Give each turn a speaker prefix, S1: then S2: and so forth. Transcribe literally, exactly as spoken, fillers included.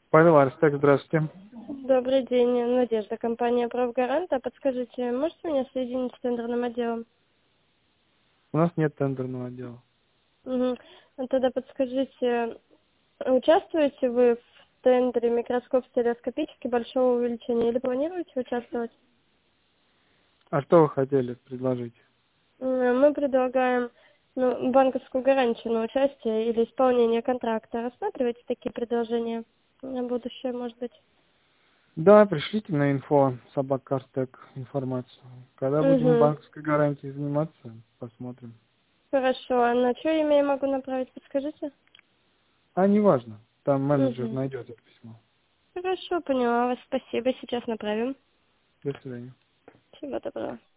S1: Павел Арстек, здравствуйте.
S2: Добрый день, Надежда, компания «Правгарант». Подскажите, можете меня соединить с тендерным отделом?
S1: У нас нет тендерного отдела.
S2: Угу. Тогда подскажите, участвуете вы в тендере микроскоп стереоскопический большого увеличения или планируете участвовать?
S1: А что вы хотели предложить?
S2: М, Мы предлагаем ну, банковскую гарантию на участие или исполнение контракта. Рассматриваете такие предложения на будущее, может быть?
S1: Да, пришлите на инфо собакарстек информацию. Когда будем
S2: Угу.
S1: банковской гарантией заниматься, посмотрим.
S2: Хорошо, а на чье имя я могу направить, подскажите?
S1: А неважно, там менеджер
S2: Угу.
S1: найдет это письмо.
S2: Хорошо, поняла вас. Спасибо. Сейчас направим.
S1: До свидания.
S2: Всего доброго.